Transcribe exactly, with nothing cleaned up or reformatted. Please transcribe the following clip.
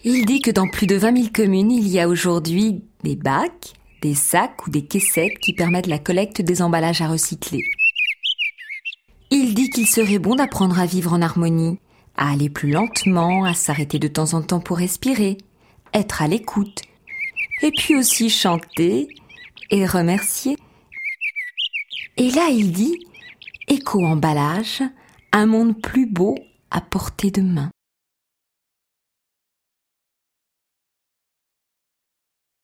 Il dit que dans plus de vingt mille communes, il y a aujourd'hui des bacs, des sacs ou des caissettes qui permettent la collecte des emballages à recycler. Il dit qu'il serait bon d'apprendre à vivre en harmonie, à aller plus lentement, à s'arrêter de temps en temps pour respirer, être à l'écoute, et puis aussi chanter et remercier. Et là, il dit « Éco-emballage, un monde plus beau à portée de main ».